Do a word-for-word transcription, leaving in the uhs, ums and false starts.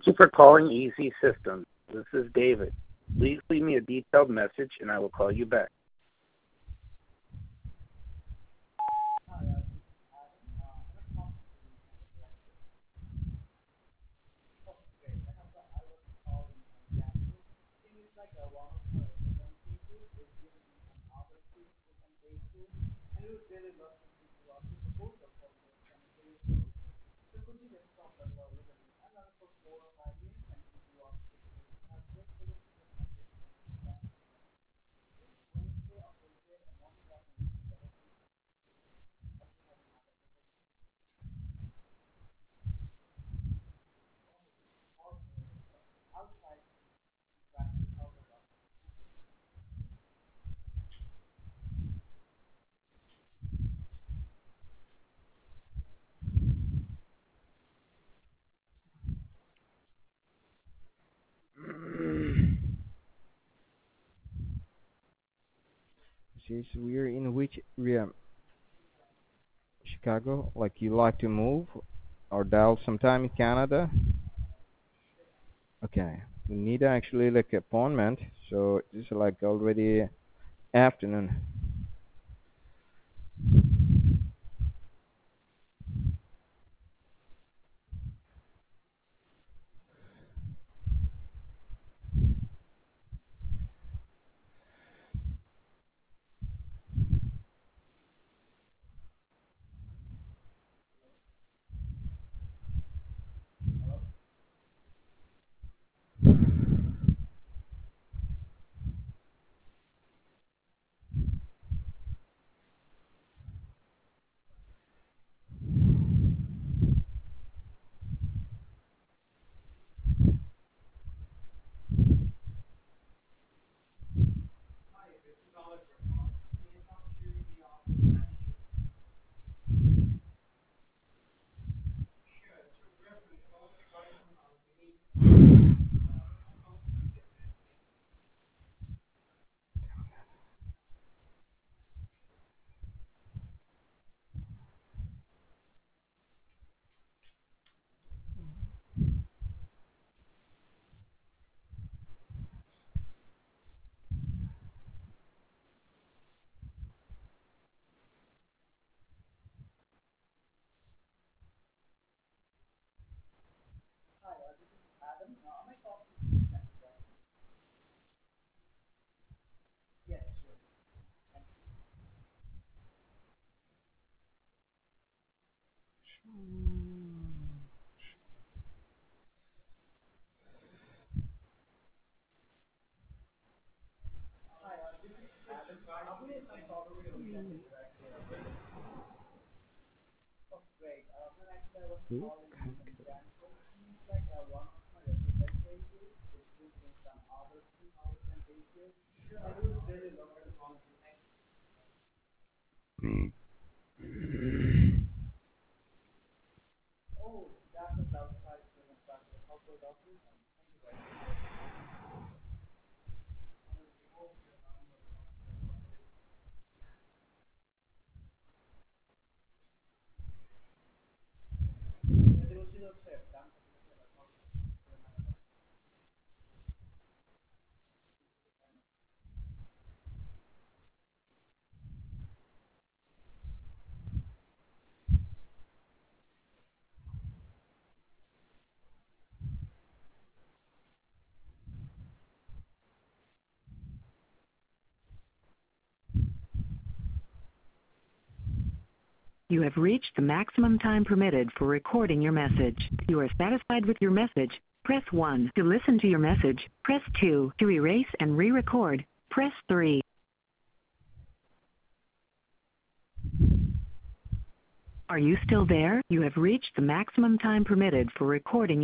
Thank you for calling Easy Systems. This is David. Please leave me a detailed message and I will call you back. Since we're in which area? Chicago? Like you like to move or dial sometime in Canada? Okay. We need actually like appointment. So it's like already afternoon. You have reached the maximum time permitted for recording your message. If you are satisfied with your message, press one. To listen to your message, press two. To erase and re-record, press three. Are you still there? You have reached the maximum time permitted for recording your